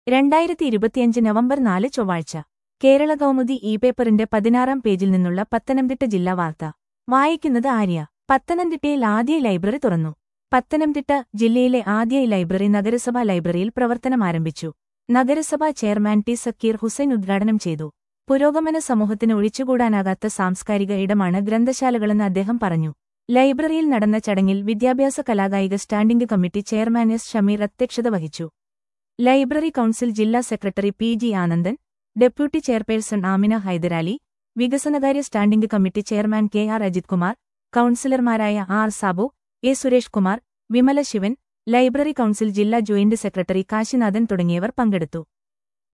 2025 November 4 ചൊവ്വാഴ്ച കേരള കൗമുദി പേപ്പറിന്റെ 16-ാം പേജിൽ നിന്നുള്ള പത്തനംതിട്ട ജില്ലാ വാർത്ത വായിക്കുന്നത് ആര്യ. പത്തനംതിട്ടയിൽ ആദ്യ ലൈബ്രറി തുറന്നു. പത്തനംതിട്ട ജില്ലയിലെ ആദ്യ ലൈബ്രറി നഗരസഭാ ലൈബ്രറിയിൽ പ്രവർത്തനമാരംഭിച്ചു. നഗരസഭാ ചെയർമാൻ ടി സക്കീർ ഹുസൈൻ ഉദ്ഘാടനം ചെയ്തു. പുരോഗമന സമൂഹത്തിന് ഒഴിച്ചുകൂടാനാകാത്ത സാംസ്കാരിക ഇടമാണ് ഗ്രന്ഥശാലകളെന്ന് അദ്ദേഹം പറഞ്ഞു. ലൈബ്രറിയിൽ നടന്ന ചടങ്ങിൽ വിദ്യാഭ്യാസ കലാകായിക standing committee chairman S Shameer അധ്യക്ഷത വഹിച്ചു. ലൈബ്രറി കൗൺസിൽ ജില്ലാ സെക്രട്ടറി P G Anandan, deputy chairperson Amina Hyderali, വികസനകാര്യ standing committee chairman K R Ajith Kumar, കൗൺസിലർമാരായ R Sabu, A Suresh Kumar, Vimala Sivan, library council ജില്ലാ ജോയിന്റ് സെക്രട്ടറി കാശിനാഥൻ തുടങ്ങിയവർ പങ്കെടുത്തു.